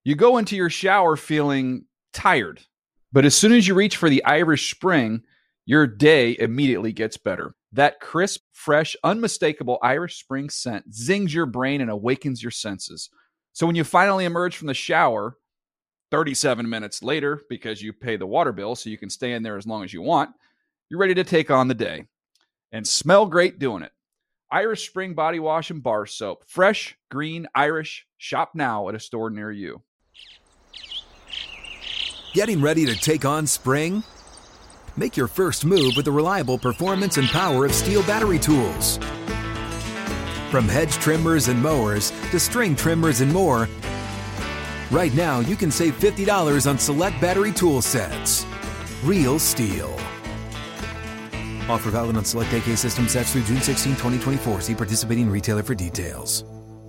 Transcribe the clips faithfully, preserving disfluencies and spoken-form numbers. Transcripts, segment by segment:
You go into your shower feeling tired, but as soon as you reach for the Irish Spring, your day immediately gets better. That crisp, fresh, unmistakable Irish Spring scent zings your brain and awakens your senses. So when you finally emerge from the shower, thirty-seven minutes later, because you pay the water bill so you can stay in there as long as you want, you're ready to take on the day and smell great doing it. Irish Spring Body Wash and Bar Soap. Fresh, green, Irish. Shop now at a store near you. Getting ready to take on spring? Make your first move with the reliable performance and power of Steel battery tools. From hedge trimmers and mowers to string trimmers and more, right now you can save fifty dollars on select battery tool sets. Real Steel. Offer valid on select A K system sets through June sixteenth, twenty twenty-four. See participating retailer for details.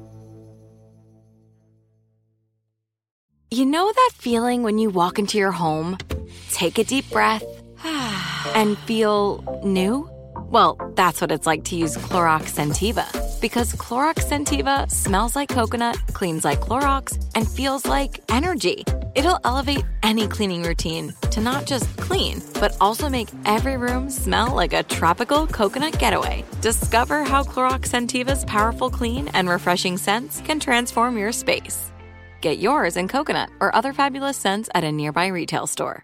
You know that feeling when you walk into your home, take a deep breath, and feel new? Well, that's what it's like to use Clorox Scentiva. Because Clorox Scentiva smells like coconut, cleans like Clorox, and feels like energy. It'll elevate any cleaning routine to not just clean, but also make every room smell like a tropical coconut getaway. Discover how Clorox Scentiva's powerful clean and refreshing scents can transform your space. Get yours in coconut or other fabulous scents at a nearby retail store.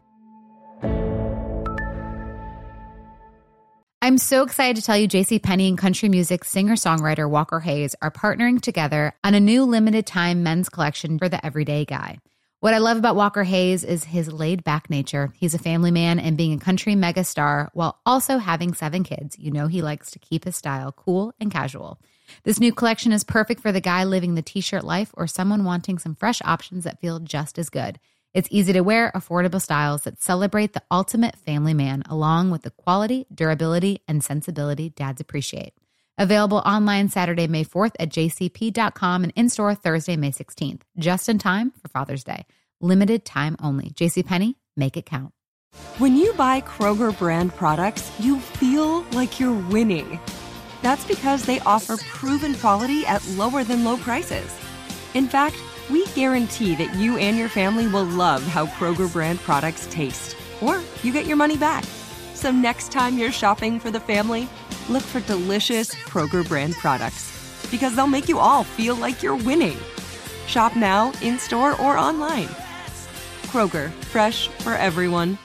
I'm so excited to tell you JCPenney and country music singer-songwriter Walker Hayes are partnering together on a new limited-time men's collection for the everyday guy. What I love about Walker Hayes is his laid-back nature. He's a family man, and being a country megastar while also having seven kids, you know he likes to keep his style cool and casual. This new collection is perfect for the guy living the t-shirt life or someone wanting some fresh options that feel just as good. It's easy to wear, affordable styles that celebrate the ultimate family man, along with the quality, durability, and sensibility dads appreciate. Available online Saturday, May fourth at j c p dot com and in-store Thursday, May sixteenth. Just in time for Father's Day. Limited time only. JCPenney, make it count. When you buy Kroger brand products, you feel like you're winning. That's because they offer proven quality at lower than low prices. In fact, we guarantee that you and your family will love how Kroger brand products taste, or you get your money back. So next time you're shopping for the family, look for delicious Kroger brand products, because they'll make you all feel like you're winning. Shop now, in-store, or online. Kroger, fresh for everyone.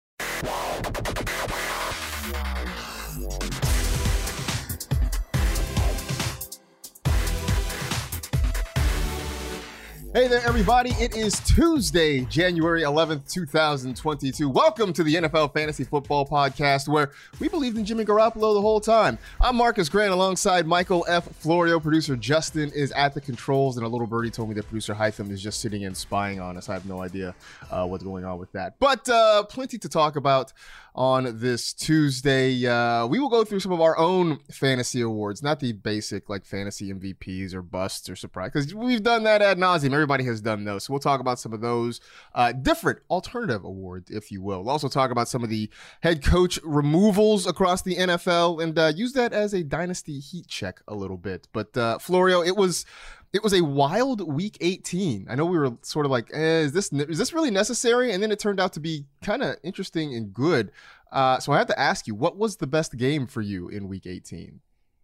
Hey there, everybody. It is Tuesday, January eleventh, twenty twenty-two. Welcome to the N F L Fantasy Football Podcast, where we believed in Jimmy Garoppolo the whole time. I'm Marcus Grant alongside Michael F. Florio. Producer Justin is at the controls, and a little birdie told me that producer Hytham is just sitting and spying on us. I have no idea uh, what's going on with that. But uh, plenty to talk about on this Tuesday. Uh, we will go through some of our own fantasy awards, not the basic like fantasy M V Ps or busts or surprise, because we've done that ad nauseum. Everybody has done those. So we'll talk about some of those uh, different alternative awards, if you will. We'll also talk about some of the head coach removals across the N F L and uh, use that as a dynasty heat check a little bit. But uh, Florio, it was it was a wild week eighteen. I know we were sort of like, eh, is this is this really necessary? And then it turned out to be kind of interesting and good. Uh, so I have to ask you, what was the best game for you in week eighteen?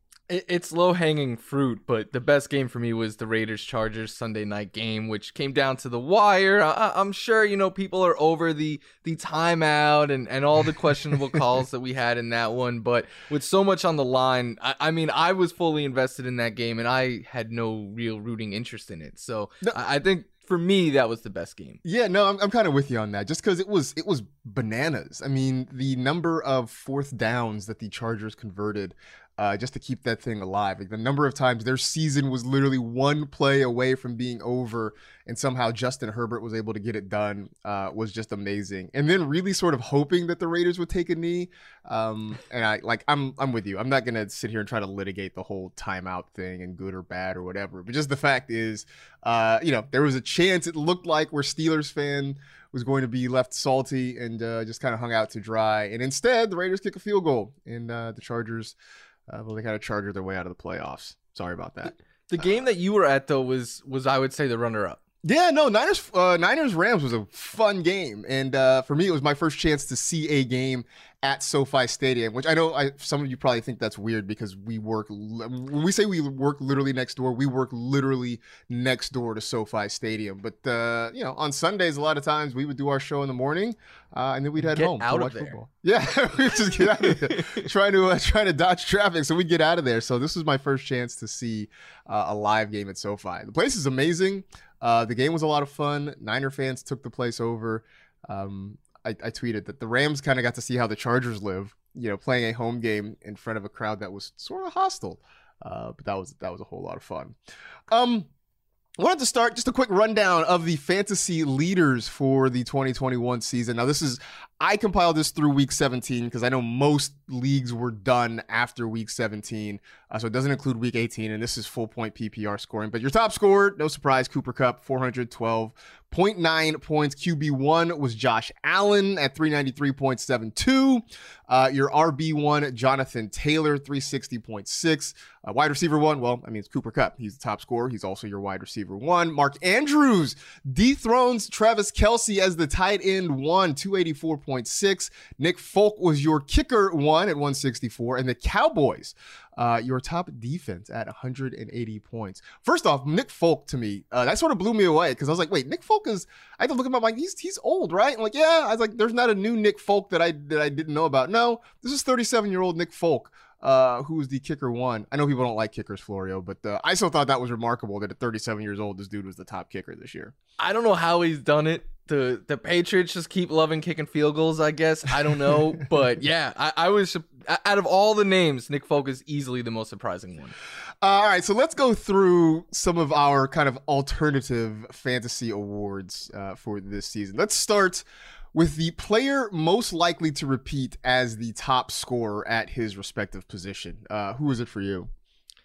It's low-hanging fruit, but the best game for me was the Raiders-Chargers Sunday night game, which came down to the wire. I- I'm sure, you know, people are over the the timeout and, and all the questionable calls that we had in that one, but with so much on the line, I, I mean, I was fully invested in that game, and I had no real rooting interest in it. So no. I, I think for me, that was the best game. Yeah, no, I'm, I'm kind of with you on that, just because it was it was bananas. I mean, the number of fourth downs that the Chargers converted Uh, just to keep that thing alive. Like the number of times their season was literally one play away from being over, and somehow Justin Herbert was able to get it done uh, was just amazing. And then really sort of hoping that the Raiders would take a knee. Um, and I like I'm I'm with you. I'm not gonna sit here and try to litigate the whole timeout thing and good or bad or whatever. But just the fact is, uh, you know, there was a chance it looked like where Steelers fan was going to be left salty and uh, just kind of hung out to dry. And instead, the Raiders kick a field goal, and uh, the Chargers. Uh, well, they kind of charger their way out of the playoffs. Sorry about that. The game that you were at, though, was, was I would say, the runner-up. Yeah, no, Niners uh, Niners Rams was a fun game, and uh, for me, it was my first chance to see a game at SoFi Stadium, which I know I, some of you probably think that's weird because we work, when we say we work literally next door, we work literally next door to SoFi Stadium. But, uh, you know, on Sundays, a lot of times we would do our show in the morning uh, and then we'd head get home out to watch of there. football. Yeah, we'd just get out of there, trying to, uh, trying to dodge traffic. So we'd get out of there. So this was my first chance to see uh, a live game at SoFi. The place is amazing. Uh, the game was a lot of fun. Niner fans took the place over. Um, I, I tweeted that the Rams kind of got to see how the Chargers live, you know, playing a home game in front of a crowd that was sort of hostile. Uh, but that was that was a whole lot of fun. Um, I wanted to start just a quick rundown of the fantasy leaders for the twenty twenty-one season. Now, this is, I compiled this through week seventeen because I know most leagues were done after week seventeen. Uh, so it doesn't include week eighteen, and this is full point P P R scoring. But your top scorer, no surprise, Cooper Kupp, four hundred twelve point nine points. Q B one was Josh Allen at three ninety-three point seven two. Uh, your R B one, Jonathan Taylor, three sixty point six. Uh, wide receiver one, well, I mean, it's Cooper Kupp. He's the top scorer. He's also your wide receiver one. Mark Andrews dethrones Travis Kelce as the tight end one, two eighty-four point six. Nick Folk was your kicker one at one sixty-four. And the Cowboys, uh, your top defense at one hundred eighty points. First off, Nick Folk to me, uh, that sort of blew me away because I was like, wait, Nick Folk is, I had to look him up, like, he's he's old, right? And like, yeah, I was like, there's not a new Nick Folk that I that I didn't know about. No, this is thirty-seven-year-old Nick Folk. Uh, who was the kicker one? I know people don't like kickers, Florio, but uh, I still thought that was remarkable that at thirty-seven years old, this dude was the top kicker this year. I don't know how he's done it. The the Patriots just keep loving kicking field goals, I guess. I don't know. But yeah, I, I was, out of all the names, Nick Folk is easily the most surprising one. Uh, all right, so let's go through some of our kind of alternative fantasy awards uh, for this season. Let's start with the player most likely to repeat as the top scorer at his respective position. Uh, who is it for you?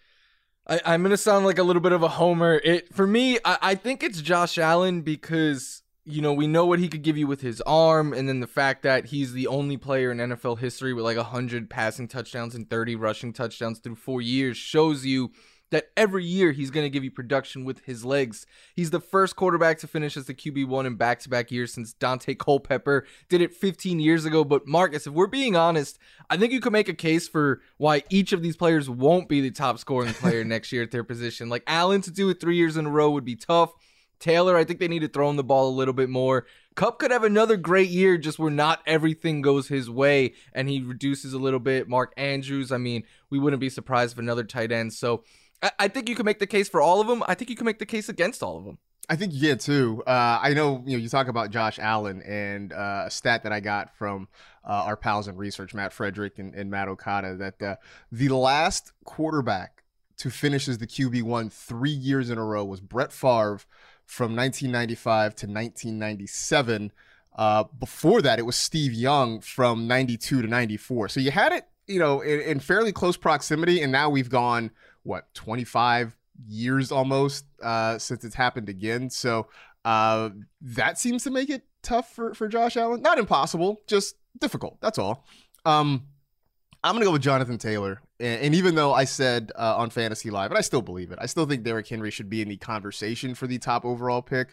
I, I'm going to sound like a little bit of a homer. It For me, I, I think it's Josh Allen because, you know, we know what he could give you with his arm, and then the fact that he's the only player in N F L history with like one hundred passing touchdowns and thirty rushing touchdowns through four years shows you that every year he's going to give you production with his legs. He's the first quarterback to finish as the Q B one in back-to-back years since Dante Culpepper did it fifteen years ago. But Marcus, if we're being honest, I think you could make a case for why each of these players won't be the top scoring player next year at their position. Like Allen to do it three years in a row would be tough. Taylor, I think they need to throw him the ball a little bit more. Kupp could have another great year just where not everything goes his way and he reduces a little bit. Mark Andrews, I mean, we wouldn't be surprised if another tight end. So I think you can make the case for all of them. I think you can make the case against all of them. I think you get too. Uh, I know, you know, you talk about Josh Allen, and uh, a stat that I got from uh, our pals in research, Matt Frederick and, and Matt Okada, that uh, the last quarterback to finish as the Q B one three years in a row was Brett Favre from nineteen ninety-five to nineteen ninety-seven. Uh, before that, it was Steve Young from ninety-two to ninety-four. So you had it, you know, in, in fairly close proximity, and now we've gone, what, twenty-five years almost uh, since it's happened again. So uh, that seems to make it tough for, for Josh Allen. Not impossible, just difficult. That's all. Um, I'm going to go with Jonathan Taylor. And, and even though I said uh, on Fantasy Live, and I still believe it, I still think Derrick Henry should be in the conversation for the top overall pick.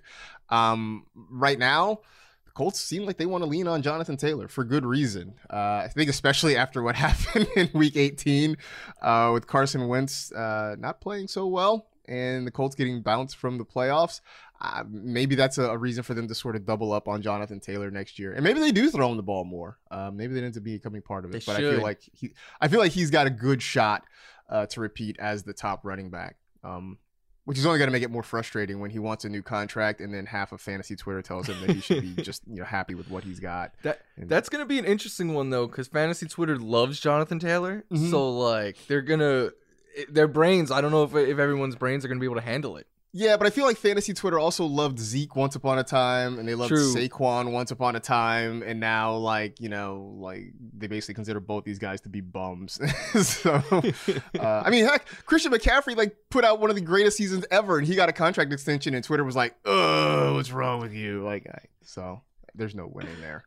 Um, right now, the Colts seem like they want to lean on Jonathan Taylor for good reason. Uh, I think especially after what happened in week eighteen uh, with Carson Wentz uh, not playing so well and the Colts getting bounced from the playoffs. Uh, maybe that's a, a reason for them to sort of double up on Jonathan Taylor next year, and maybe they do throw him the ball more. Uh, maybe they end up becoming part of it. They but should. I feel like he, I feel like he's got a good shot uh, to repeat as the top running back, um, which is only going to make it more frustrating when he wants a new contract, and then half of fantasy Twitter tells him that he should be just you know happy with what he's got. That and, that's going to be an interesting one though, because fantasy Twitter loves Jonathan Taylor, Mhm. so like they're gonna their brains. I don't know if if everyone's brains are going to be able to handle it. Yeah, but I feel like fantasy Twitter also loved Zeke once upon a time, and they loved True. Saquon once upon a time, and now, like, you know, like they basically consider both these guys to be bums. so, uh, I mean, heck, Christian McCaffrey, like, put out one of the greatest seasons ever, and he got a contract extension, and Twitter was like, oh, what's wrong with you? Like, I, so there's no winning there.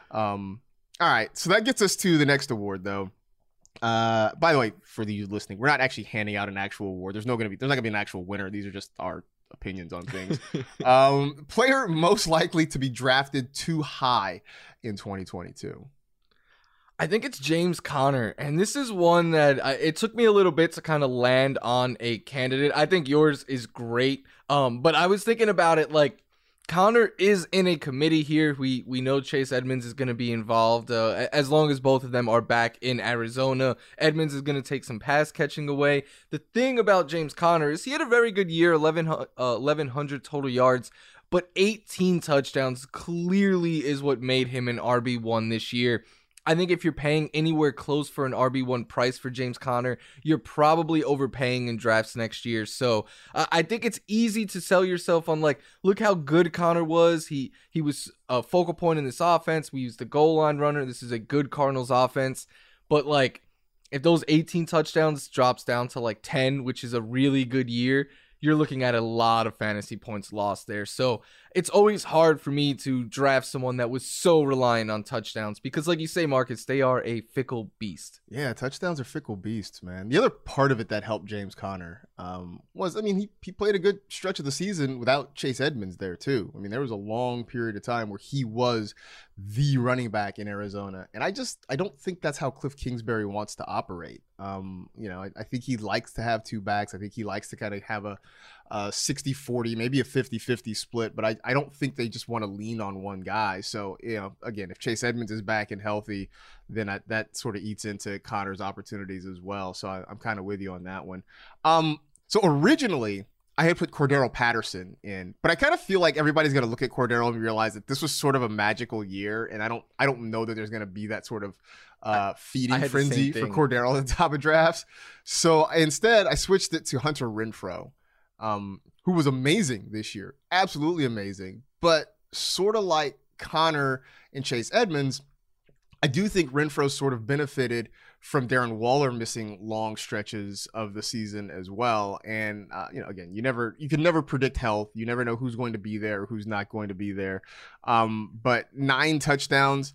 Um, all right, so that gets us to the next award, though. Uh, by the way, for the you listening, we're not actually handing out an actual award. There's no gonna be there's not gonna be an actual winner. These are just our opinions on things. um, player most likely to be drafted too high in twenty twenty-two. I think it's James Conner, and this is one that I, it took me a little bit to kind of land on a candidate. I think yours is great, um, but I was thinking about it like Conner is in a committee here. We we know Chase Edmonds is going to be involved uh, as long as both of them are back in Arizona. Edmonds is going to take some pass catching away. The thing about James Conner is he had a very good year, eleven, uh, eleven hundred total yards, but eighteen touchdowns clearly is what made him an R B one this year. I think if you're paying anywhere close for an R B one price for James Conner, you're probably overpaying in drafts next year. So uh, I think it's easy to sell yourself on like, look how good Conner was. He he was a focal point in this offense. We used the goal line runner. This is a good Cardinals offense. But like, if those eighteen touchdowns drops down to like ten, which is a really good year, you're looking at a lot of fantasy points lost there. So it's always hard for me to draft someone that was so reliant on touchdowns because, like you say, Marcus, they are a fickle beast. Yeah, touchdowns are fickle beasts, man. The other part of it that helped James Conner um, was, I mean, he, he played a good stretch of the season without Chase Edmonds there, too. I mean, there was a long period of time where he was the running back in Arizona. And I just, I don't think that's how Cliff Kingsbury wants to operate. Um, you know, I, I think he likes to have two backs. I think he likes to kind of have a, a sixty forty, maybe a fifty-fifty split, but I, I don't think they just want to lean on one guy. So, you know, again, if Chase Edmonds is back and healthy, then I, that sort of eats into Conner's opportunities as well. So I, I'm kind of with you on that one. Um, so originally, I had put Cordero Patterson in, but I kind of feel like everybody's going to look at Cordero and realize that this was sort of a magical year, and I don't I don't know that there's going to be that sort of uh, feeding frenzy for Cordero at the top of drafts. So I, instead, I switched it to Hunter Renfrow, um, who was amazing this year, absolutely amazing, but sort of like Conner and Chase Edmonds, I do think Renfrow sort of benefited from Darren Waller missing long stretches of the season as well. And, uh, you know, again, you never, you can never predict health. You never know who's going to be there, who's not going to be there. Um, but nine touchdowns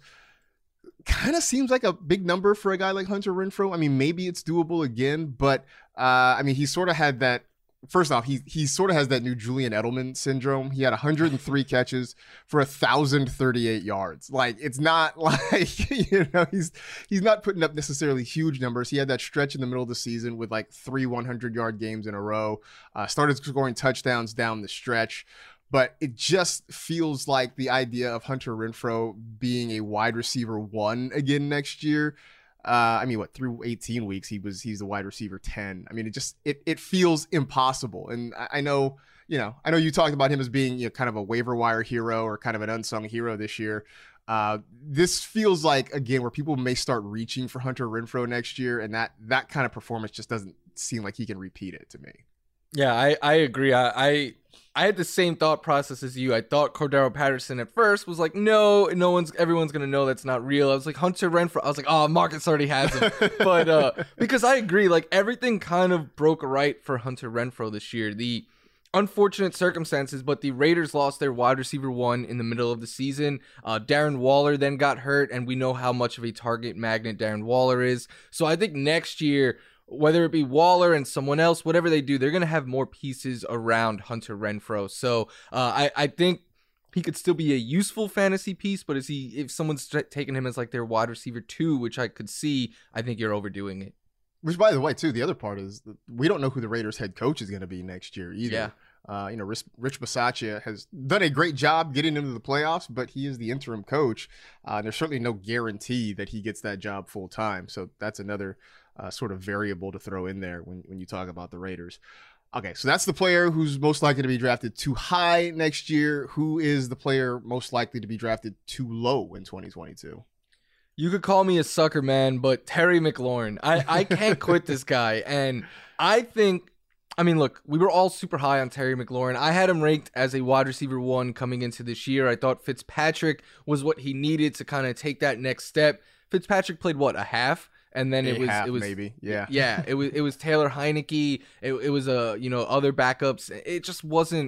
kind of seems like a big number for a guy like Hunter Renfrow. I mean, maybe it's doable again, but uh, I mean, he sort of had that. First off, he he sort of has that new Julian Edelman syndrome. He had one hundred three catches for one thousand thirty-eight yards. Like, it's not like, you know, he's he's not putting up necessarily huge numbers. He had that stretch in the middle of the season with like three hundred-yard games in a row. Uh, started scoring touchdowns down the stretch. But it just feels like the idea of Hunter Renfrow being a wide receiver one again next year. Uh, I mean, what, through eighteen weeks, he was, he's the wide receiver ten. I mean, it just, it, it feels impossible. And I, I know, you know, I know you talked about him as being, you know, kind of a waiver wire hero or kind of an unsung hero this year. Uh, this feels like, again, where people may start reaching for Hunter Renfrow next year. And that, that kind of performance just doesn't seem like he can repeat it to me. Yeah, I, I agree. I, I I had the same thought process as you. I thought Cordero Patterson at first was like, no, no one's, everyone's gonna know that's not real. I was like, Hunter Renfrow. I was like, oh, Marcus already has him. But uh, because I agree, like everything kind of broke right for Hunter Renfrow this year. The unfortunate circumstances, but the Raiders lost their wide receiver one in the middle of the season. Uh, Darren Waller then got hurt, and we know how much of a target magnet Darren Waller is. So I think next year, whether it be Waller and someone else, whatever they do, they're going to have more pieces around Hunter Renfrow. So uh, I, I think he could still be a useful fantasy piece, but is he, if someone's t- taking him as like their wide receiver two, which I could see, I think you're overdoing it. Which, by the way, too, the other part is we don't know who the Raiders head coach is going to be next year either. Yeah. Uh, you know, Rich, Rich Bisaccia has done a great job getting into the playoffs, but he is the interim coach. Uh, there's certainly no guarantee that he gets that job full time. So that's another uh, sort of variable to throw in there when, when you talk about the Raiders. Okay, so that's the player who's most likely to be drafted too high next year. Who is the player most likely to be drafted too low in twenty twenty-two? You could call me a sucker, man, but Terry McLaurin. I, I can't quit this guy. And I think, I mean, look, we were all super high on Terry McLaurin. I had him ranked as a wide receiver one coming into this year. I thought Fitzpatrick was what he needed to kind of take that next step. Fitzpatrick played, what, a half? And then it a was, half, it was maybe, yeah, yeah. It was, it was Taylor Heineke. It, it was a, uh, you know, other backups. It just wasn't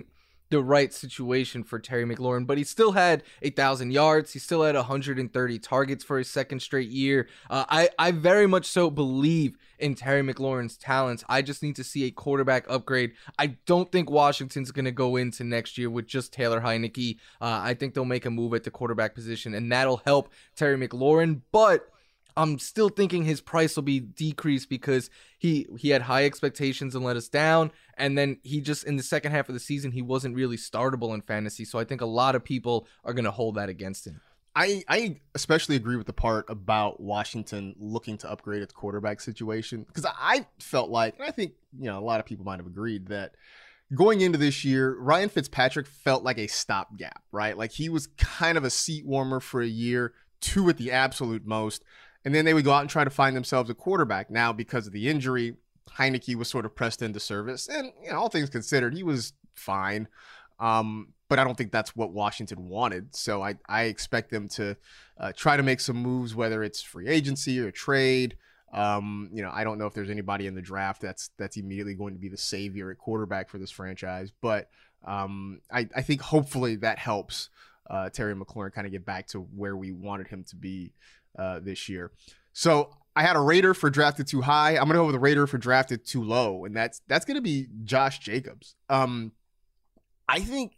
the right situation for Terry McLaurin, but he still had a thousand yards. He still had one hundred thirty targets for his second straight year. Uh, I, I very much so believe in Terry McLaurin's talents. I just need to see a quarterback upgrade. I don't think Washington's going to go into next year with just Taylor Heinicke. Uh, I think they'll make a move at the quarterback position, and that'll help Terry McLaurin, but I'm still thinking his price will be decreased because he he had high expectations and let us down. And then he just, in the second half of the season, he wasn't really startable in fantasy. So I think a lot of people are going to hold that against him. I, I especially agree with the part about Washington looking to upgrade its quarterback situation, because I felt like, and I think, you know, a lot of people might have agreed that going into this year, Ryan Fitzpatrick felt like a stopgap, right? Like he was kind of a seat warmer for a year, two at the absolute most. And then they would go out and try to find themselves a quarterback. Now, because of the injury, Heinicke was sort of pressed into service. And, you know, all things considered, he was fine. Um, but I don't think that's what Washington wanted. So I, I expect them to uh, try to make some moves, whether it's free agency or trade. Um, you know, I don't know if there's anybody in the draft that's that's immediately going to be the savior at quarterback for this franchise. But um, I, I think hopefully that helps uh, Terry McLaurin kind of get back to where we wanted him to be Uh, this year. So I had a Raider for drafted too high. I'm going to go with a Raider for drafted too low. And that's, that's going to be Josh Jacobs. Um, I think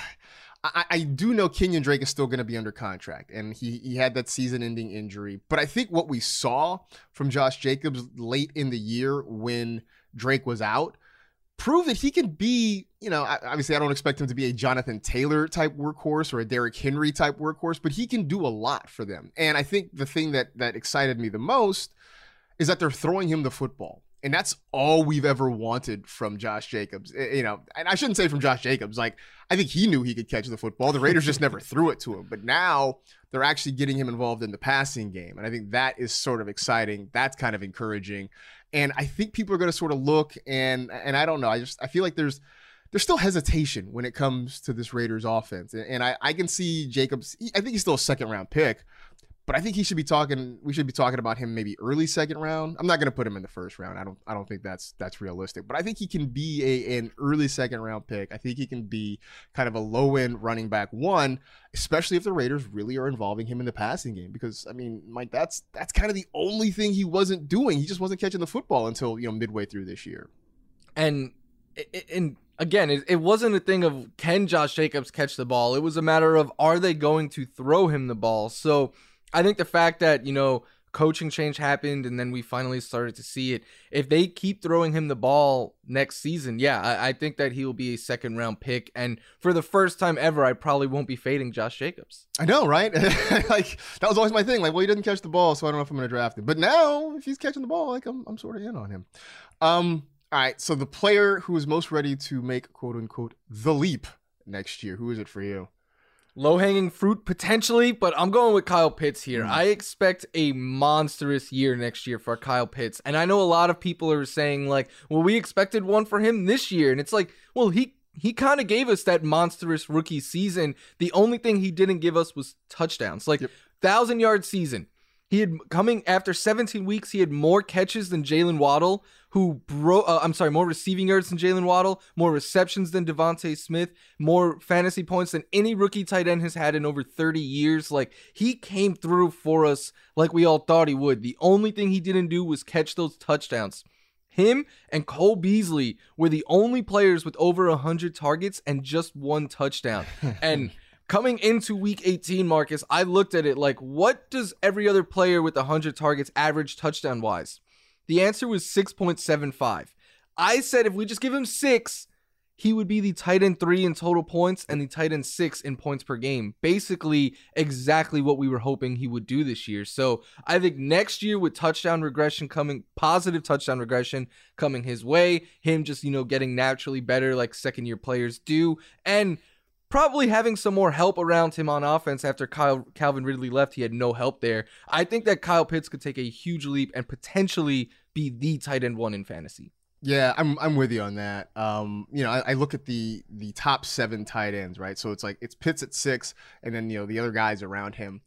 I, I do know Kenyon Drake is still going to be under contract, and he, he had that season ending injury. But I think what we saw from Josh Jacobs late in the year when Drake was out prove that he can be, you know, obviously I don't expect him to be a Jonathan Taylor type workhorse or a Derrick Henry type workhorse, but he can do a lot for them. And I think the thing that that excited me the most is that they're throwing him the football. And that's all we've ever wanted from Josh Jacobs. You know, and I shouldn't say from Josh Jacobs. Like, I think he knew he could catch the football. The Raiders just never threw it to him. But now they're actually getting him involved in the passing game. And I think that is sort of exciting. That's kind of encouraging. And I think people are going to sort of look and, and I don't know, I just, I feel like there's, there's still hesitation when it comes to this Raiders offense. And, and I, I can see Jacobs, I think he's still a second round pick, but I think he should be talking, we should be talking about him maybe early second round. I'm not going to put him in the first round. I don't, I don't think that's, that's realistic, but I think he can be a, an early second round pick. I think he can be kind of a low end running back one, especially if the Raiders really are involving him in the passing game. Because I mean, Mike, that's, that's kind of the only thing he wasn't doing. He just wasn't catching the football until, you know, midway through this year. And, and again, it, it wasn't a thing of can Josh Jacobs catch the ball. It was a matter of, are they going to throw him the ball? So I think the fact that, you know, coaching change happened and then we finally started to see it. If they keep throwing him the ball next season, yeah, I, I think that he will be a second round pick. And for the first time ever, I probably won't be fading Josh Jacobs. I know, right? Like, that was always my thing. Like, well, he doesn't catch the ball, so I don't know if I'm going to draft him. But now, if he's catching the ball, like, I'm, I'm sort of in on him. Um, all right, so the player who is most ready to make, quote unquote, the leap next year, who is it for you? Low-hanging fruit, potentially, but I'm going with Kyle Pitts here. Mm. I expect a monstrous year next year for Kyle Pitts. And I know a lot of people are saying, like, well, we expected one for him this year. And it's like, well, he he kind of gave us that monstrous rookie season. The only thing he didn't give us was touchdowns. Like, yep. thousand-yard season. He had, coming after seventeen weeks, he had more catches than Jalen Waddle, who broke, uh, I'm sorry, more receiving yards than Jalen Waddle, more receptions than Devontae Smith, more fantasy points than any rookie tight end has had in over thirty years. Like, he came through for us like we all thought he would. The only thing he didn't do was catch those touchdowns. Him and Cole Beasley were the only players with over one hundred targets and just one touchdown. And coming into week eighteen, Marcus, I looked at it like, what does every other player with one hundred targets average touchdown-wise? The answer was six point seven five. I said if we just give him six, he would be the tight end three in total points and the tight end six in points per game. Basically, exactly what we were hoping he would do this year. So I think next year with touchdown regression coming, positive touchdown regression coming his way, him just, you know, getting naturally better like second-year players do, and probably having some more help around him on offense after Kyle, Calvin Ridley left. He had no help there. I think that Kyle Pitts could take a huge leap and potentially be the tight end one in fantasy. Yeah, I'm I'm with you on that. Um, you know, I, I look at the the top seven tight ends, right? So it's like it's Pitts at six, and then, you know, the other guys around him.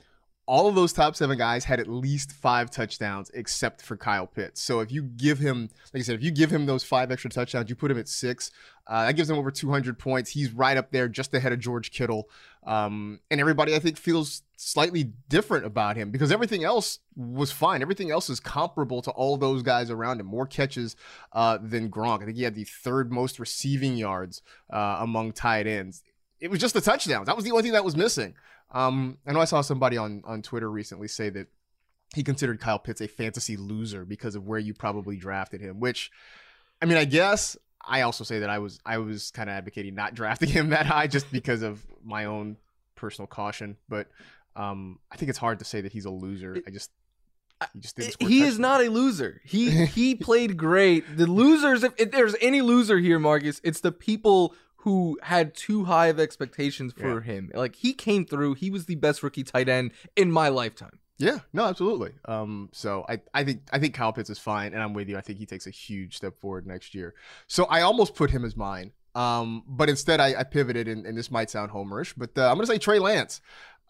all of those top seven guys had at least five touchdowns except for Kyle Pitts. So if you give him, like I said, if you give him those five extra touchdowns, you put him at six, uh, that gives him over two hundred points. He's right up there just ahead of George Kittle. Um, and everybody, I think, feels slightly different about him because everything else was fine. Everything else is comparable to all those guys around him. More catches uh, than Gronk. I think he had the third most receiving yards uh, among tight ends. It was just the touchdowns. That was the only thing that was missing. Um, I know I saw somebody on, on Twitter recently say that he considered Kyle Pitts a fantasy loser because of where you probably drafted him, which, I mean, I guess I also say that I was I was kind of advocating not drafting him that high just because of my own personal caution. But um, I think it's hard to say that he's a loser. I just he just didn't score he touchdowns. is not a loser. He he played great. The losers, if, if there's any loser here, Marcus, it's the people who had too high of expectations for yeah. him. Like, he came through. He was the best rookie tight end in my lifetime. Yeah, no, absolutely. Um, so I, I think I think Kyle Pitts is fine, and I'm with you. I think he takes a huge step forward next year. So I almost put him as mine, um, but instead I, I pivoted, and, and this might sound homerish, but uh, I'm going to say Trey Lance,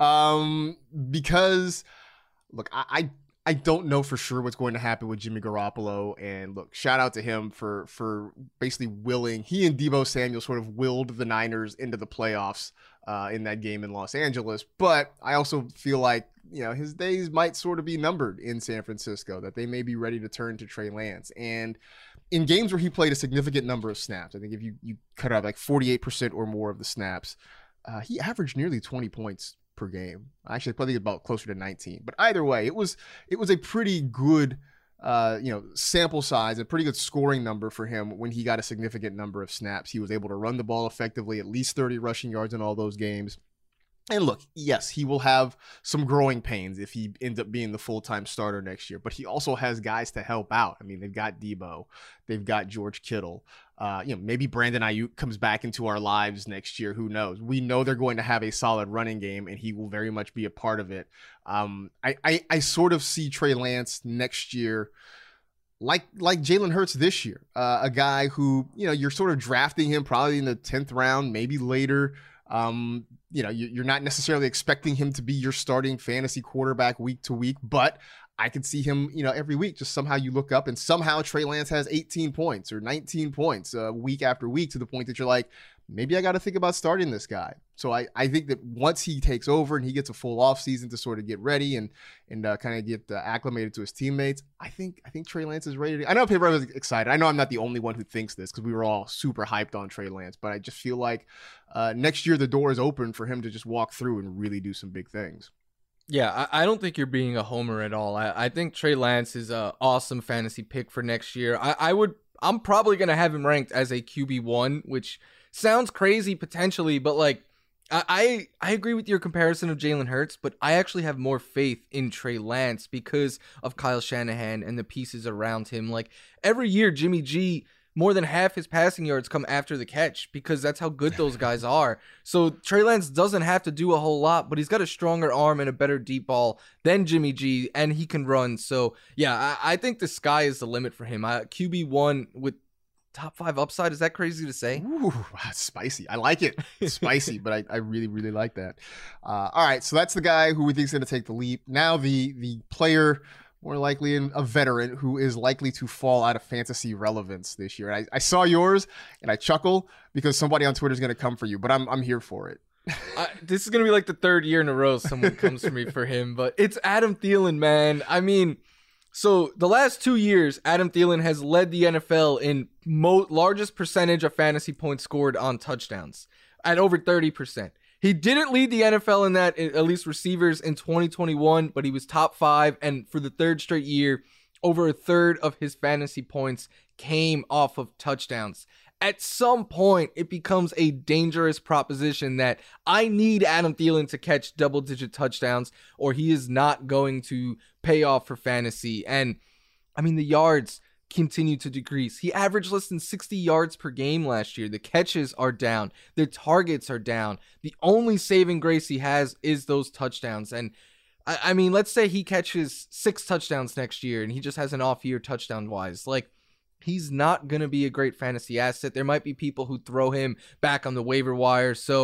um, because look, I, I I don't know for sure what's going to happen with Jimmy Garoppolo, and look, shout out to him for for basically willing. He and Deebo Samuel sort of willed the Niners into the playoffs uh, in that game in Los Angeles. But I also feel like, you know, his days might sort of be numbered in San Francisco, that they may be ready to turn to Trey Lance. And in games where he played a significant number of snaps, I think if you, you cut out like forty-eight percent or more of the snaps, uh, he averaged nearly twenty points per game. Actually, probably about closer to nineteen. But either way, it was it was a pretty good uh, you know, sample size, a pretty good scoring number for him when he got a significant number of snaps. He was able to run the ball effectively, at least thirty rushing yards in all those games. And look, yes, he will have some growing pains if he ends up being the full-time starter next year, but he also has guys to help out. I mean, they've got Deebo, they've got George Kittle. Uh, you know, maybe Brandon Ayuk comes back into our lives next year. Who knows? We know they're going to have a solid running game, and he will very much be a part of it. Um, I, I, I sort of see Trey Lance next year like like Jalen Hurts this year, uh, a guy who, you know, you're sort of drafting him probably in the tenth round, maybe later. Um, you know, you're not necessarily expecting him to be your starting fantasy quarterback week to week, but I could see him, you know, every week, just somehow you look up and somehow Trey Lance has eighteen points or nineteen points uh, week after week, to the point that you're like, maybe I got to think about starting this guy. So I, I think that once he takes over and he gets a full off season to sort of get ready and and uh, kind of get uh, acclimated to his teammates, I think I think Trey Lance is ready to. I know people are excited. I know I'm not the only one who thinks this, because we were all super hyped on Trey Lance, but I just feel like uh, next year the door is open for him to just walk through and really do some big things. Yeah, I, I don't think you're being a homer at all. I, I think Trey Lance is an awesome fantasy pick for next year. I, I would, I'm probably gonna have him ranked as a Q B one, which sounds crazy potentially, but like I, I I agree with your comparison of Jalen Hurts, but I actually have more faith in Trey Lance because of Kyle Shanahan and the pieces around him. Like every year, Jimmy G, more than half his passing yards come after the catch because that's how good those guys are. So Trey Lance doesn't have to do a whole lot, but he's got a stronger arm and a better deep ball than Jimmy G, and he can run. So yeah, I, I think the sky is the limit for him. I, Q B one with top five upside. Is that crazy to say? Ooh, spicy. I like it. Spicy, but I, I really, really like that. Uh, all right, so that's the guy who we think is going to take the leap. Now the the player, more likely a veteran, who is likely to fall out of fantasy relevance this year. I, I saw yours and I chuckle because somebody on Twitter is going to come for you, but I'm I'm here for it. I, this is going to be like the third year in a row someone comes for me for him, but it's Adam Thielen, man. I mean, so the last two years, Adam Thielen has led the N F L in mo- largest percentage of fantasy points scored on touchdowns at over thirty percent. He didn't lead the N F L in that, at least receivers, in twenty twenty-one, but he was top five. And for the third straight year, over a third of his fantasy points came off of touchdowns. At some point, it becomes a dangerous proposition that I need Adam Thielen to catch double-digit touchdowns, or he is not going to pay off for fantasy. And, I mean, the yards continue to decrease. He averaged less than sixty yards per game last year. The catches are down. The targets are down. The only saving grace he has is those touchdowns. And I, I mean, let's say he catches six touchdowns next year and he just has an off year touchdown wise. Like, he's not going to be a great fantasy asset. There might be people who throw him back on the waiver wire. So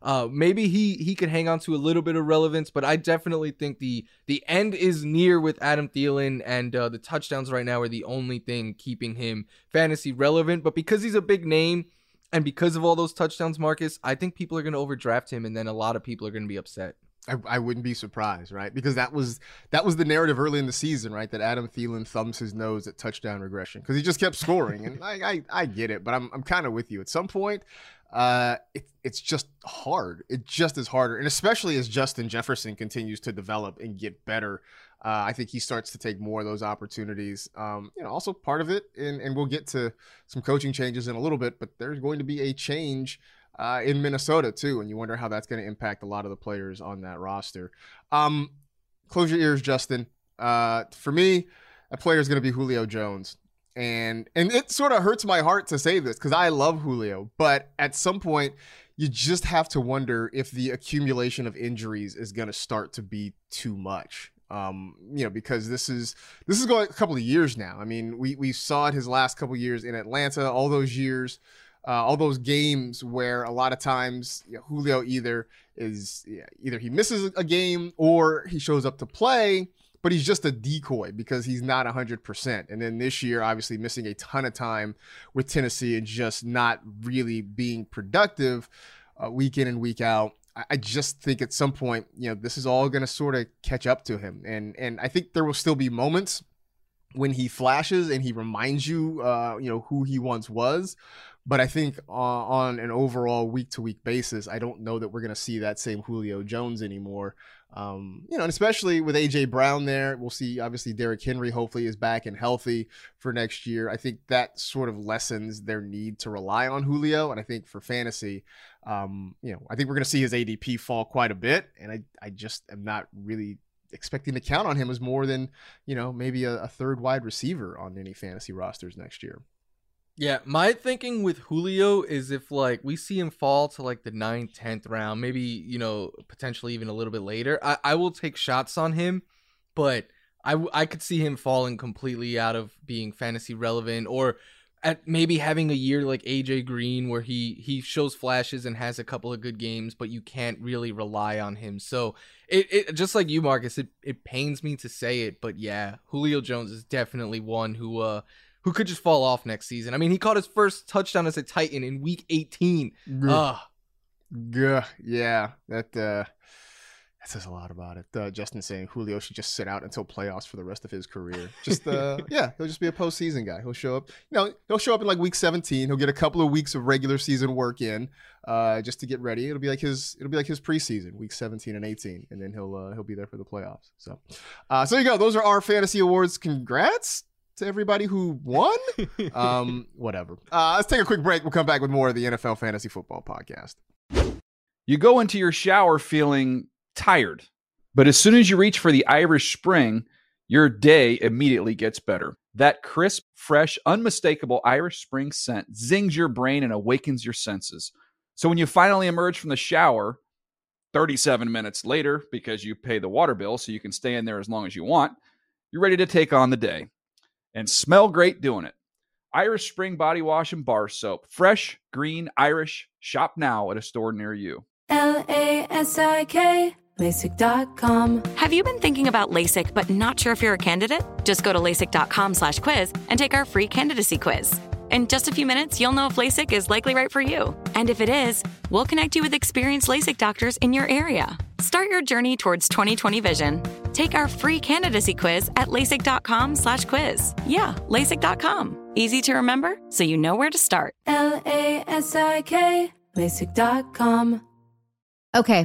Uh, maybe he he could hang on to a little bit of relevance, but I definitely think the the end is near with Adam Thielen, and uh, the touchdowns right now are the only thing keeping him fantasy relevant. But because he's a big name and because of all those touchdowns, Marcus, I think people are going to overdraft him, and then a lot of people are going to be upset. I, I wouldn't be surprised, right? Because that was that was the narrative early in the season, right? That Adam Thielen thumbs his nose at touchdown regression because he just kept scoring, and I, I I get it, but I'm I'm kind of with you. At some point, uh, it, it's just hard. It just is harder, and especially as Justin Jefferson continues to develop and get better, uh, I think he starts to take more of those opportunities. Um, you know, also part of it, and and we'll get to some coaching changes in a little bit, but there's going to be a change Uh, in Minnesota too, and you wonder how that's going to impact a lot of the players on that roster. Um, close your ears, Justin. Uh, for me, that player is going to be Julio Jones, and and it sort of hurts my heart to say this because I love Julio, but at some point you just have to wonder if the accumulation of injuries is going to start to be too much. Um, you know, because this is this is going a couple of years now. I mean, we we saw it his last couple of years in Atlanta, all those years. Uh, all those games where a lot of times you know, Julio either is yeah, either he misses a game or he shows up to play, but he's just a decoy because he's not one hundred percent. And then this year, obviously missing a ton of time with Tennessee and just not really being productive uh, week in and week out. I, I just think at some point, you know, this is all going to sort of catch up to him. And and I think there will still be moments when he flashes and he reminds you, uh, you know, who he once was. But I think uh, on an overall week-to-week basis, I don't know that we're going to see that same Julio Jones anymore. Um, you know, and especially with A J Brown there, we'll see obviously Derrick Henry hopefully is back and healthy for next year. I think that sort of lessens their need to rely on Julio. And I think for fantasy, um, you know, I think we're going to see his A D P fall quite a bit. And I, I just am not really expecting to count on him as more than, you know, maybe a, a third wide receiver on any fantasy rosters next year. Yeah, my thinking with Julio is if, like, we see him fall to, like, the ninth, tenth round, maybe, you know, potentially even a little bit later, I, I will take shots on him, but I, I could see him falling completely out of being fantasy relevant, or at maybe having a year like A J Green where he, he shows flashes and has a couple of good games, but you can't really rely on him. So, it, it just like you, Marcus, it, it pains me to say it, but yeah, Julio Jones is definitely one who... uh. who could just fall off next season. I mean, he caught his first touchdown as a Titan in week eighteen. Ugh. Ugh. Yeah, that uh, that says a lot about it. Uh, Justin saying Julio should just sit out until playoffs for the rest of his career. Just uh, yeah, he'll just be a postseason guy. He'll show up. You know, he'll show up in like week seventeen. He'll get a couple of weeks of regular season work in, uh, just to get ready. It'll be like his. It'll be like his preseason, week seventeen and eighteen, and then he'll uh, he'll be there for the playoffs. So, uh, so there you go. Those are our fantasy awards. Congrats to everybody who won. um, whatever. Uh, let's take a quick break. We'll come back with more of the N F L Fantasy Football Podcast. You go into your shower feeling tired, but as soon as you reach for the Irish Spring, your day immediately gets better. That crisp, fresh, unmistakable Irish Spring scent zings your brain and awakens your senses. So when you finally emerge from the shower, thirty-seven minutes later, because you pay the water bill so you can stay in there as long as you want, you're ready to take on the day. And smell great doing it. Irish Spring Body Wash and Bar Soap. Fresh, green, Irish. Shop now at a store near you. L A S I K, LASIK dot com. Have you been thinking about LASIK but not sure if you're a candidate? Just go to LASIK.com slash quiz and take our free candidacy quiz. In just a few minutes, you'll know if LASIK is likely right for you. And if it is, we'll connect you with experienced LASIK doctors in your area. Start your journey towards twenty twenty vision. Take our free candidacy quiz at LASIK.com slash quiz. Yeah, LASIK dot com. Easy to remember, so you know where to start. L A S I K, LASIK dot com. Okay,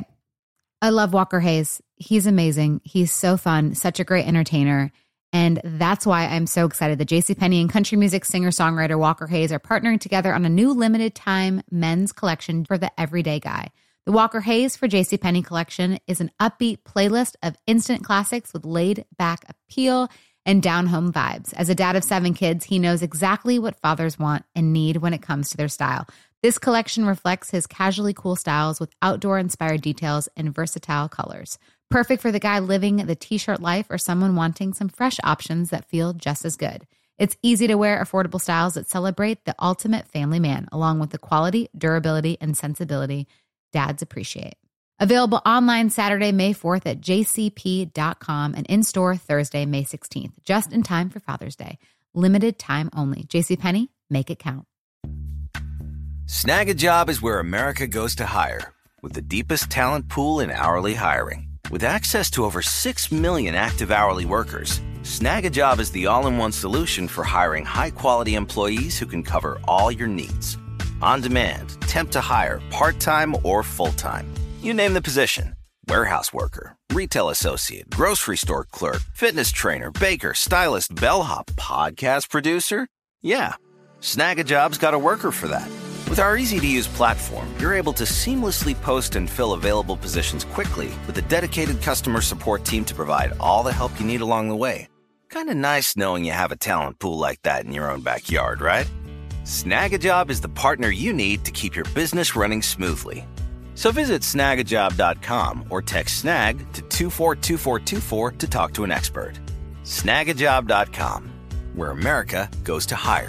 I love Walker Hayes. He's amazing. He's so fun, such a great entertainer. And that's why I'm so excited that JCPenney and country music singer-songwriter Walker Hayes are partnering together on a new limited-time men's collection for the everyday guy. The Walker Hayes for JCPenney collection is an upbeat playlist of instant classics with laid-back appeal and down-home vibes. As a dad of seven kids, he knows exactly what fathers want and need when it comes to their style. This collection reflects his casually cool styles with outdoor-inspired details and versatile colors. Perfect for the guy living the t-shirt life or someone wanting some fresh options that feel just as good. It's easy to wear, affordable styles that celebrate the ultimate family man, along with the quality, durability, and sensibility dads appreciate. Available online Saturday, May fourth at j c p dot com and in-store Thursday, May sixteenth, just in time for Father's Day. Limited time only. JCPenney, make it count. Snag a Job is where America goes to hire, with the deepest talent pool in hourly hiring. With access to over six million active hourly workers, Snag a Job is the all-in-one solution for hiring high-quality employees who can cover all your needs. On demand, temp to hire, part-time or full-time. You name the position. Warehouse worker, retail associate, grocery store clerk, fitness trainer, baker, stylist, bellhop, podcast producer. Yeah, Snag a Job's got a worker for that. With our easy-to-use platform, you're able to seamlessly post and fill available positions quickly with a dedicated customer support team to provide all the help you need along the way. Kind of nice knowing you have a talent pool like that in your own backyard, right? Snag a Job is the partner you need to keep your business running smoothly. So visit snag a job dot com or text snag to two four two four two four to talk to an expert. snag a job dot com, where America goes to hire.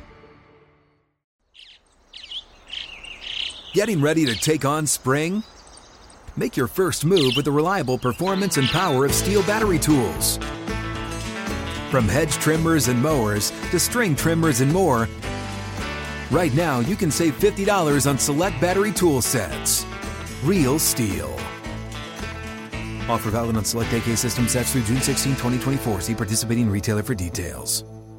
Getting ready to take on spring? Make your first move with the reliable performance and power of Steel battery tools. From hedge trimmers and mowers to string trimmers and more, right now you can save fifty dollars on select battery tool sets. Real Steel. Offer valid on select A K system sets through June sixteenth, twenty twenty-four. See participating retailer for details.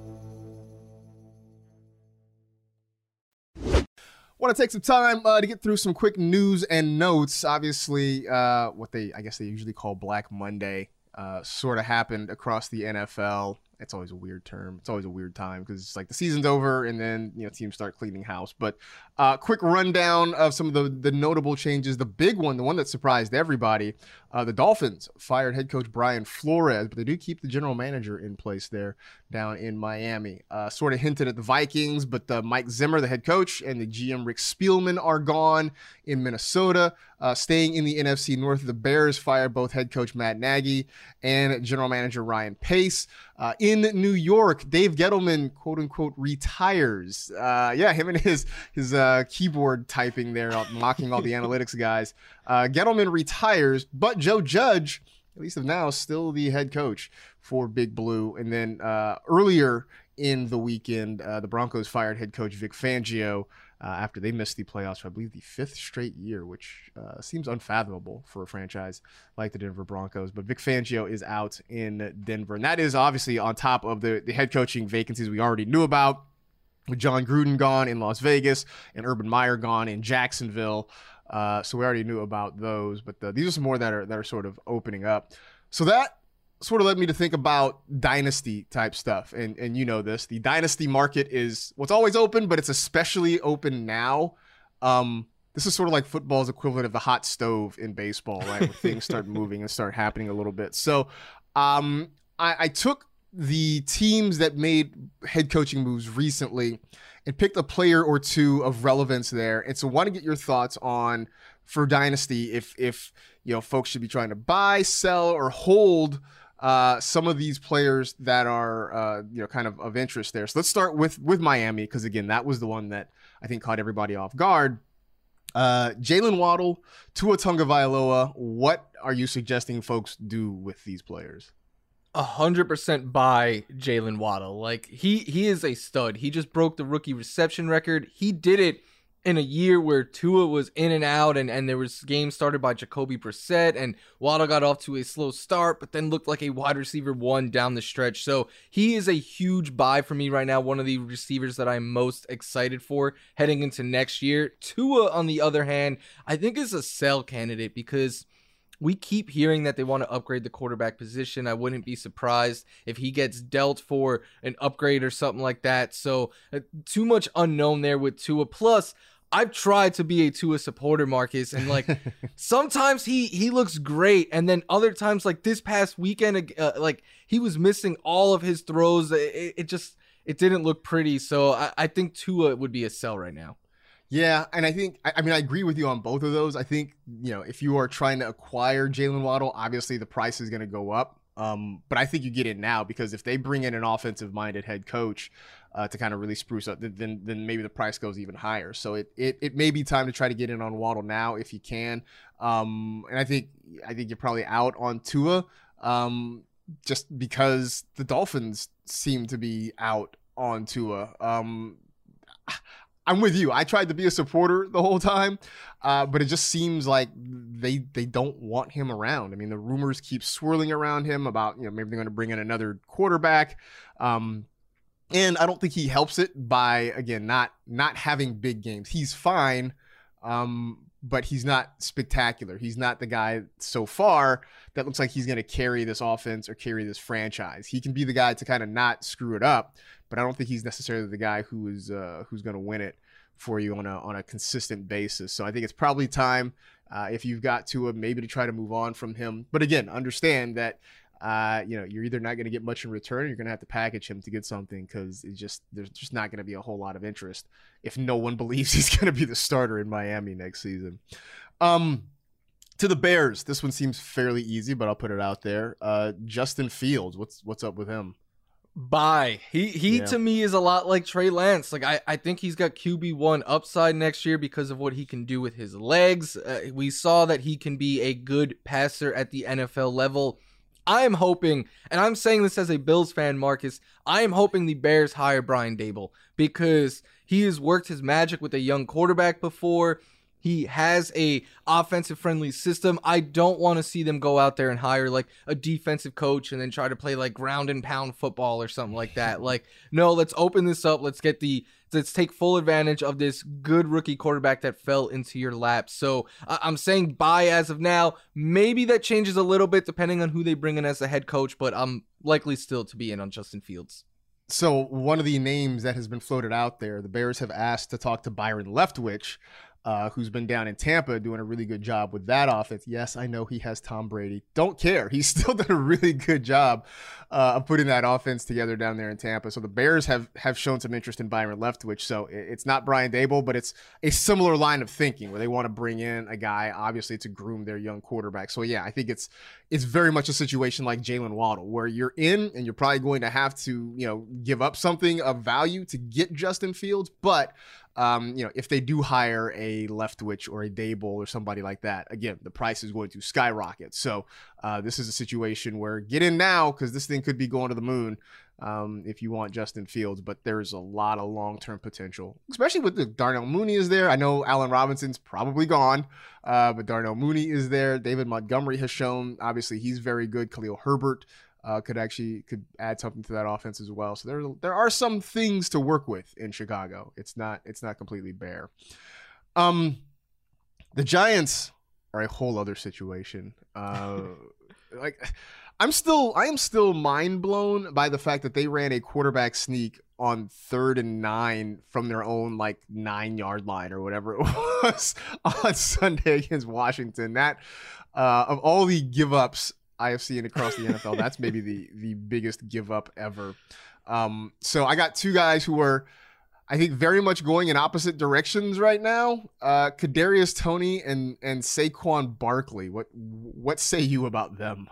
Want to take some time uh, to get through some quick news and notes. Obviously, uh, what they, I guess they usually call Black Monday, uh, sort of happened across the N F L. It's always a weird term. It's always a weird time because it's like the season's over and then, you know, teams start cleaning house. But uh, quick rundown of some of the, the notable changes. The big one, the one that surprised everybody, uh, the Dolphins fired head coach Brian Flores, but they do keep the general manager in place there down in Miami. Uh, sort of hinted at the Vikings, but uh, Mike Zimmer, the head coach, and the G M Rick Spielman are gone in Minnesota. Uh, staying in the N F C North, the Bears fired both head coach Matt Nagy and general manager Ryan Pace. Uh, in New York, Dave Gettleman, quote unquote, retires. Uh, yeah, him and his his uh, keyboard typing there, mocking all the analytics guys. Uh, Gettleman retires, but Joe Judge, at least of now, still the head coach for Big Blue. And then uh, earlier in the weekend, uh, the Broncos fired head coach Vic Fangio uh, after they missed the playoffs for, I believe, the fifth straight year, which uh, seems unfathomable for a franchise like the Denver Broncos. But Vic Fangio is out in Denver. And that is obviously on top of the, the head coaching vacancies we already knew about, with John Gruden gone in Las Vegas and Urban Meyer gone in Jacksonville. Uh, so we already knew about those. But the, these are some more that are, that are sort of opening up. So that sort of led me to think about dynasty type stuff. And and you know this, the dynasty market is what's well, always open, but it's especially open now. Um, this is sort of like football's equivalent of the hot stove in baseball, right? Where things start moving and start happening a little bit. So um, I, I took the teams that made head coaching moves recently and picked a player or two of relevance there. And so I want to get your thoughts on, for dynasty, if if you know folks should be trying to buy, sell, or hold Uh, some of these players that are, uh, you know, kind of of interest there. So let's start with with Miami, because again, that was the one that I think caught everybody off guard. Uh, Jalen Waddle, Tua Tagovailoa. What are you suggesting folks do with these players? A hundred percent buy Jalen Waddle. Like he he is a stud. He just broke the rookie reception record. He did it in a year where Tua was in and out, and, and there was games started by Jacoby Brissett, and Waddle got off to a slow start, but then looked like a wide receiver one down the stretch. So he is a huge buy for me right now, one of the receivers that I'm most excited for heading into next year. Tua, on the other hand, I think is a sell candidate because we keep hearing that they want to upgrade the quarterback position. I wouldn't be surprised if he gets dealt for an upgrade or something like that. So uh, too much unknown there with Tua. Plus, I've tried to be a Tua supporter, Marcus, and like sometimes he he looks great, and then other times, like this past weekend, uh, like he was missing all of his throws. It, it just it didn't look pretty. So I, I think Tua would be a sell right now. Yeah, and I think I, I mean I agree with you on both of those. I think, you know, if you are trying to acquire Jalen Waddle, obviously the price is going to go up Um, but I think you get in now because if they bring in an offensive-minded head coach uh, to kind of really spruce up, then then maybe the price goes even higher. So it, it it may be time to try to get in on Waddle now if you can. Um, and I think I think you're probably out on Tua um, just because the Dolphins seem to be out on Tua. Um, I'm with you. I tried to be a supporter the whole time, uh, but it just seems like they they don't want him around. I mean, the rumors keep swirling around him about, you know, maybe they're going to bring in another quarterback. Um, and I don't think he helps it by, again, not not having big games. He's fine, um, but he's not spectacular. He's not the guy so far that looks like he's going to carry this offense or carry this franchise. He can be the guy to kind of not screw it up, but I don't think he's necessarily the guy who is uh, who's going to win it for you on a on a consistent basis. So I think it's probably time uh, if you've got to maybe to try to move on from him. But again, understand that uh, you know, you're either not going to get much in return, or you're going to have to package him to get something, because it's just there's just not going to be a whole lot of interest if no one believes he's going to be the starter in Miami next season. Um, to the Bears, this one seems fairly easy, but I'll put it out there. Uh, Justin Fields, what's what's up with him? Bye. He he Yeah. to me is a lot like Trey Lance. Like I, I think he's got Q B one upside next year because of what he can do with his legs. Uh, we saw that he can be a good passer at the N F L level. I am hoping, and I'm saying this as a Bills fan, Marcus, I am hoping the Bears hire Brian Daboll because he has worked his magic with a young quarterback before. He has a offensive friendly system. I don't want to see them go out there and hire like a defensive coach and then try to play like ground and pound football or something like that. Like, no, let's open this up. Let's get the, let's take full advantage of this good rookie quarterback that fell into your lap. So uh, I'm saying bye as of now. Maybe that changes a little bit depending on who they bring in as a head coach, but I'm likely still to be in on Justin Fields. So one of the names that has been floated out there, the Bears have asked to talk to Byron Leftwich, Uh, who's been down in Tampa doing a really good job with that offense. Yes, I know he has Tom Brady. Don't care. He's still done a really good job uh, of putting that offense together down there in Tampa. So the Bears have have shown some interest in Byron Leftwich. So it's not Brian Daboll, but it's a similar line of thinking where they want to bring in a guy, obviously, to groom their young quarterback. So yeah, I think it's it's very much a situation like Jalen Waddle, where you're in and you're probably going to have to, you know, give up something of value to get Justin Fields, but Um, you know, if they do hire a Leftwich or a Daboll or somebody like that, again, the price is going to skyrocket. So uh, this is a situation where get in now, because this thing could be going to the moon um, if you want Justin Fields. But there's a lot of long-term potential, especially with the Darnell Mooney is there. I know Allen Robinson's probably gone, uh, but Darnell Mooney is there. David Montgomery has shown, obviously, he's very good. Khalil Herbert Uh, could actually could add something to that offense as well. So there there are some things to work with in Chicago. It's not it's not completely bare. Um, the Giants are a whole other situation. Uh, like I'm still I am still mind blown by the fact that they ran a quarterback sneak on third and nine from their own like nine yard line or whatever it was on Sunday against Washington. That uh, of all the give ups I have seen across the N F L, that's maybe the the biggest give up ever. Um, so I got two guys who are, I think, very much going in opposite directions right now. Uh, Kadarius Toney and and Saquon Barkley. What what say you about them?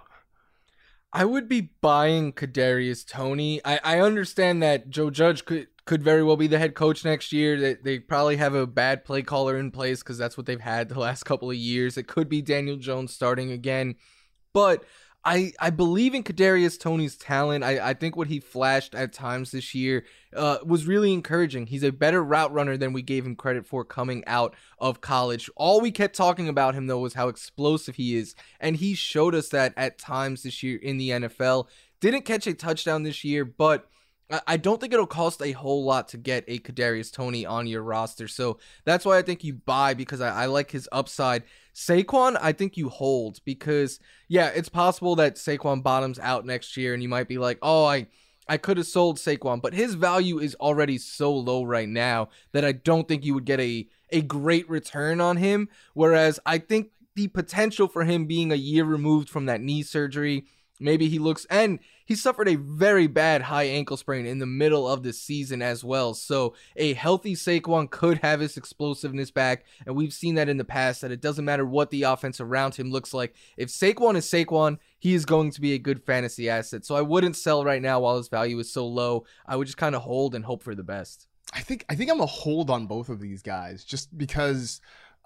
I would be buying Kadarius Toney. I, I understand that Joe Judge could could very well be the head coach next year. They, they probably have a bad play caller in place because that's what they've had the last couple of years. It could be Daniel Jones starting again. But I I believe in Kadarius Toney's talent. I, I think what he flashed at times this year uh, was really encouraging. He's a better route runner than we gave him credit for coming out of college. All we kept talking about him, though, was how explosive he is. And he showed us that at times this year in the N F L. Didn't catch a touchdown this year, but I don't think it'll cost a whole lot to get a Kadarius Toney on your roster. So that's why I think you buy, because I, I like his upside. Saquon, I think you hold, because, yeah, it's possible that Saquon bottoms out next year and you might be like, oh, I, I could have sold Saquon. But his value is already so low right now that I don't think you would get a, a great return on him. Whereas I think the potential for him being a year removed from that knee surgery, maybe he looks, and he suffered a very bad high ankle sprain in the middle of the season as well. So a healthy Saquon could have his explosiveness back. And we've seen that in the past, that it doesn't matter what the offense around him looks like. If Saquon is Saquon, he is going to be a good fantasy asset. So I wouldn't sell right now while his value is so low. I would just kind of hold and hope for the best. I think I think I'm a hold on both of these guys just because,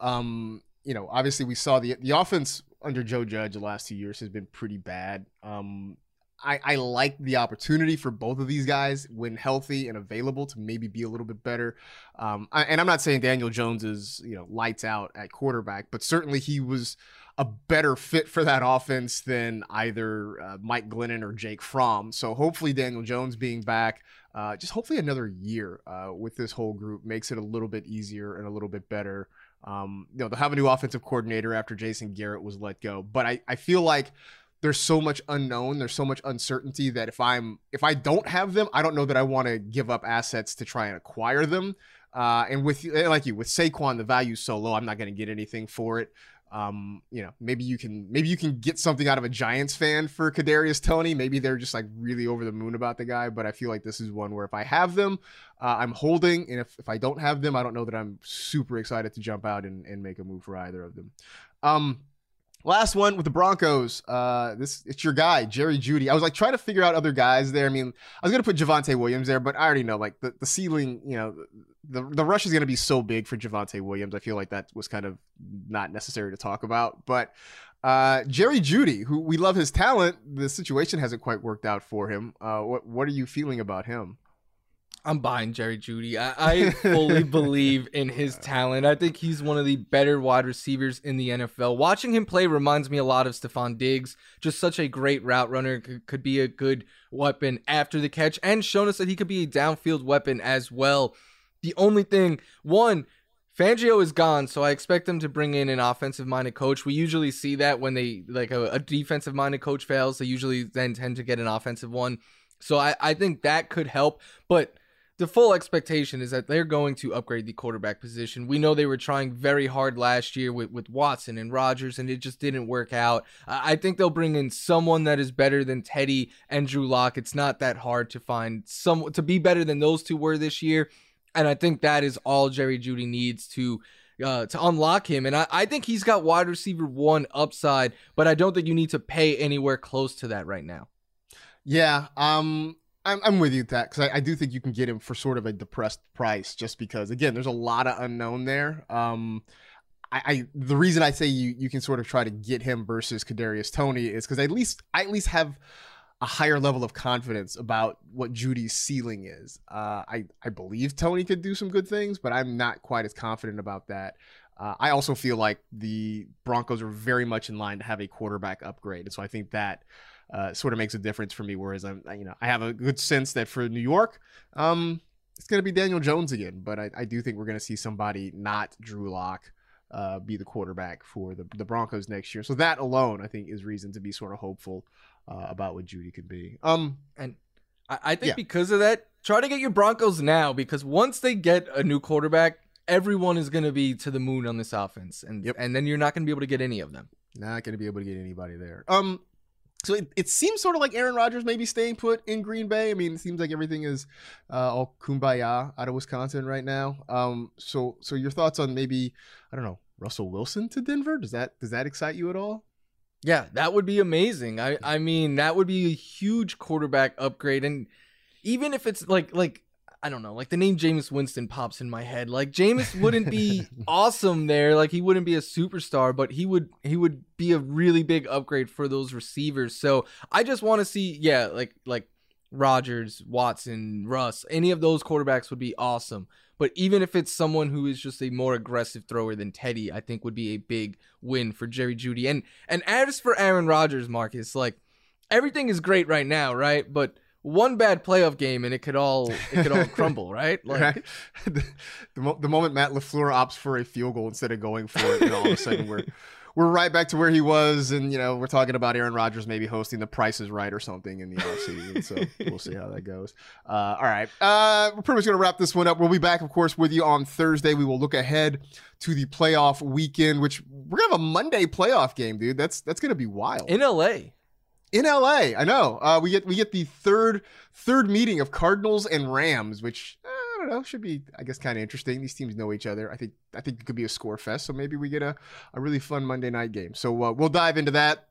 um, you know, obviously we saw the the offense under Joe Judge the last two years has been pretty bad. Um, I, I like the opportunity for both of these guys when healthy and available to maybe be a little bit better. Um, I, and I'm not saying Daniel Jones is, you know, lights out at quarterback, but certainly he was a better fit for that offense than either uh, Mike Glennon or Jake Fromm. So hopefully Daniel Jones being back, uh, just hopefully another year uh, with this whole group makes it a little bit easier and a little bit better. Um, you know, they'll have a new offensive coordinator after Jason Garrett was let go, but I, I feel like there's so much unknown, there's so much uncertainty that if I'm if I don't have them, I don't know that I want to give up assets to try and acquire them. Uh, and with like you with Saquon, the value's so low, I'm not going to get anything for it. Um, you know, maybe you can maybe you can get something out of a Giants fan for Kadarius Toney. Maybe they're just like really over the moon about the guy, but I feel like this is one where if I have them, uh, I'm holding, and if, if I don't have them, I don't know that I'm super excited to jump out and, and make a move for either of them. Um, Last one with the Broncos. Uh, this it's your guy, Jerry Jeudy. I was like trying to figure out other guys there. I mean, I was gonna put Javonte Williams there, but I already know like the, the ceiling, you know, the the rush is gonna be so big for Javonte Williams. I feel like that was kind of not necessary to talk about. But uh, Jerry Jeudy, who we love his talent, the situation hasn't quite worked out for him. Uh, what what are you feeling about him? I'm buying Jerry Jeudy. I, I fully believe in his talent. I think he's one of the better wide receivers in the N F L. Watching him play reminds me a lot of Stephon Diggs. Just such a great route runner. Could, could be a good weapon after the catch and shown us that he could be a downfield weapon as well. The only thing, one, Fangio is gone, so I expect them to bring in an offensive-minded coach. We usually see that when they like a, a defensive-minded coach fails, they usually then tend to get an offensive one. So I, I think that could help, but the full expectation is that they're going to upgrade the quarterback position. We know they were trying very hard last year with, with Watson and Rodgers, and it just didn't work out. I think they'll bring in someone that is better than Teddy and Drew Lock. It's not that hard to find someone to be better than those two were this year, and I think that is all Jerry Jeudy needs to uh, to unlock him. And I, I think he's got wide receiver one upside, but I don't think you need to pay anywhere close to that right now. Yeah, um... I'm, I'm with you with that because I, I do think you can get him for sort of a depressed price just because, again, there's a lot of unknown there. Um, I, I the reason I say you you can sort of try to get him versus Kadarius Toney is because at least I at least have a higher level of confidence about what Jeudy's ceiling is. Uh, I, I believe Toney could do some good things, but I'm not quite as confident about that. Uh, I also feel like the Broncos are very much in line to have a quarterback upgrade, and so I think that Uh, sort of makes a difference for me. Whereas I'm, you know, I have a good sense that for New York, um, it's going to be Daniel Jones again. But I, I do think we're going to see somebody not Drew Lock uh, be the quarterback for the, the Broncos next year. So that alone, I think, is reason to be sort of hopeful uh, about what Jeudy could be. Um, and I, I think yeah. because of that, try to get your Broncos now because once they get a new quarterback, everyone is going to be to the moon on this offense, and yep. and then you're not going to be able to get any of them. Not going to be able to get anybody there. Um. So it, it seems sort of like Aaron Rodgers may be staying put in Green Bay. I mean, it seems like everything is uh, all kumbaya out of Wisconsin right now. Um, so so your thoughts on maybe, I don't know, Russell Wilson to Denver? Does that does that excite you at all? Yeah, that would be amazing. I, I mean, that would be a huge quarterback upgrade. And even if it's like like I don't know, like the name Jameis Winston pops in my head. Like Jameis wouldn't be awesome there. Like he wouldn't be a superstar, but he would he would be a really big upgrade for those receivers. So I just want to see, yeah, like like Rodgers, Watson, Russ, any of those quarterbacks would be awesome. But even if it's someone who is just a more aggressive thrower than Teddy, I think would be a big win for Jerry Jeudy. And and as for Aaron Rodgers, Marcus, like everything is great right now, right? But one bad playoff game and it could all it could all crumble, right? Like, right. The, the, mo- the moment Matt LaFleur opts for a field goal instead of going for it, you know, all of a sudden we're we're right back to where he was, and you know we're talking about Aaron Rodgers maybe hosting The Price is Right or something in the offseason. So we'll see how that goes. Uh, all right, uh, we're pretty much gonna wrap this one up. We'll be back, of course, with you on Thursday. We will look ahead to the playoff weekend, which we're gonna have a Monday playoff game, dude. That's that's gonna be wild in L A. In L A, I know. Uh, we get we get the third third meeting of Cardinals and Rams, which uh, I don't know should be, I guess, kind of interesting. These teams know each other. I think I think it could be a score fest, so maybe we get a, a really fun Monday night game. So uh, we'll dive into that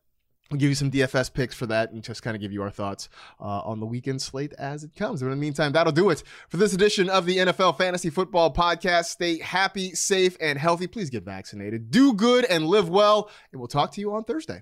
We'll give you some D F S picks for that and just kind of give you our thoughts uh, on the weekend slate as it comes. But in the meantime, that'll do it for this edition of the N F L Fantasy Football Podcast. Stay happy, safe, and healthy. Please get vaccinated. Do good and live well. And we'll talk to you on Thursday.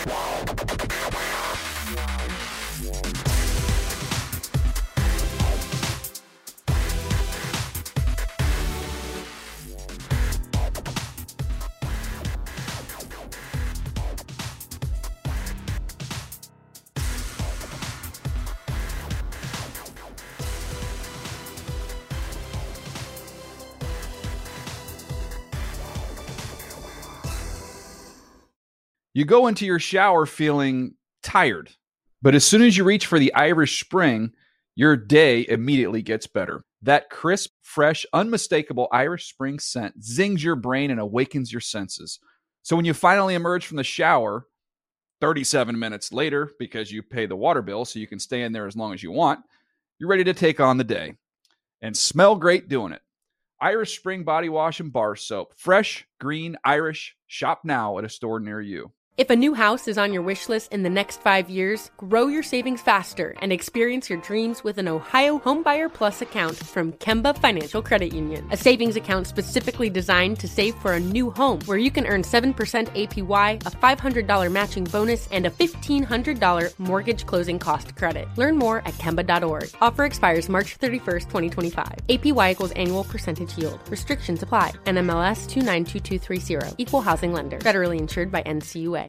You go into your shower feeling tired, but as soon as you reach for the Irish Spring, your day immediately gets better. That crisp, fresh, unmistakable Irish Spring scent zings your brain and awakens your senses. So when you finally emerge from the shower, thirty-seven minutes later, because you pay the water bill so you can stay in there as long as you want, you're ready to take on the day and smell great doing it. Irish Spring Body Wash and Bar Soap. Fresh, green, Irish. Shop now at a store near you. If a new house is on your wish list in the next five years, grow your savings faster and experience your dreams with an Ohio Homebuyer Plus account from Kemba Financial Credit Union. A savings account specifically designed to save for a new home where you can earn seven percent A P Y, a five hundred dollars matching bonus, and a fifteen hundred dollars mortgage closing cost credit. Learn more at Kemba dot org. Offer expires March thirty-first, twenty twenty-five. A P Y equals annual percentage yield. Restrictions apply. N M L S two nine two two three zero. Equal housing lender. Federally insured by N C U A.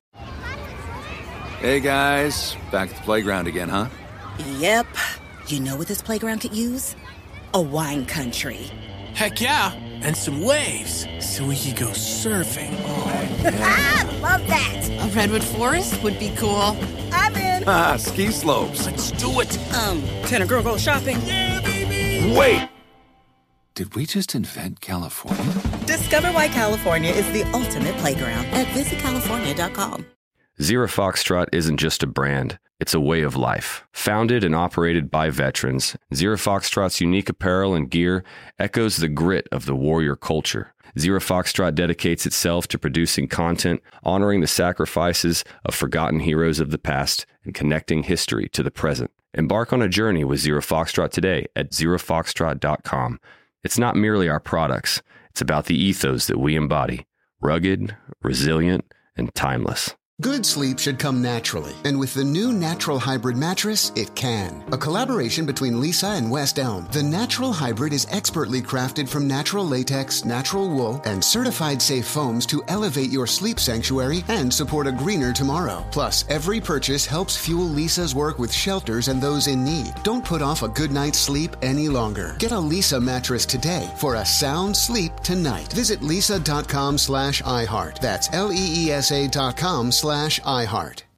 Hey guys, back at the playground again, huh? Yep. You know what this playground could use? A wine country. Heck yeah, and some waves so we could go surfing. Oh, yeah. Ah, love that. A redwood forest would be cool. I'm in. Ah, ski slopes. Let's do it. Um, can a girl go shopping? Yeah, baby. Wait. Did we just invent California? Discover why California is the ultimate playground at visit california dot com. Zero Foxtrot isn't just a brand, it's a way of life. Founded and operated by veterans, Zero Foxtrot's unique apparel and gear echoes the grit of the warrior culture. Zero Foxtrot dedicates itself to producing content, honoring the sacrifices of forgotten heroes of the past, and connecting history to the present. Embark on a journey with Zero Foxtrot today at zero foxtrot dot com. It's not merely our products, it's about the ethos that we embody. Rugged, resilient, and timeless. Good sleep should come naturally, and with the new Natural Hybrid mattress, it can. A collaboration between Lisa and West Elm, the Natural Hybrid is expertly crafted from natural latex, natural wool, and certified safe foams to elevate your sleep sanctuary and support a greener tomorrow. Plus, every purchase helps fuel Lisa's work with shelters and those in need. Don't put off a good night's sleep any longer. Get a Lisa mattress today for a sound sleep tonight. Visit lisa dot com slash iHeart. That's L E E S A dot com slash iHeart.